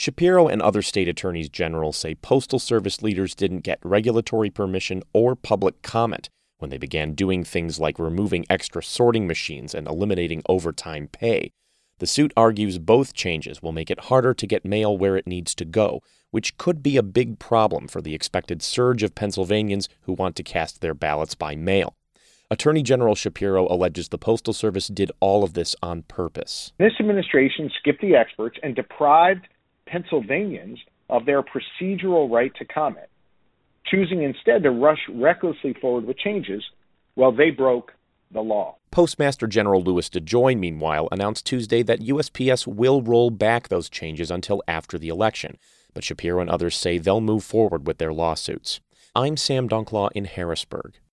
Shapiro and other state attorneys general say Postal Service leaders didn't get regulatory permission or public comment when they began doing things like removing extra sorting machines and eliminating overtime pay. The suit argues both changes will make it harder to get mail where it needs to go, which could be a big problem for the expected surge of Pennsylvanians who want to cast their ballots by mail. Attorney General Shapiro alleges the Postal Service did all of this on purpose. This administration skipped the experts and deprived Pennsylvanians of their procedural right to comment, choosing instead to rush recklessly forward with changes while they broke the law. Postmaster General Louis DeJoy, meanwhile, announced Tuesday that USPS will roll back those changes until after the election, but Shapiro and others say they'll move forward with their lawsuits. I'm Sam Dunklaw in Harrisburg.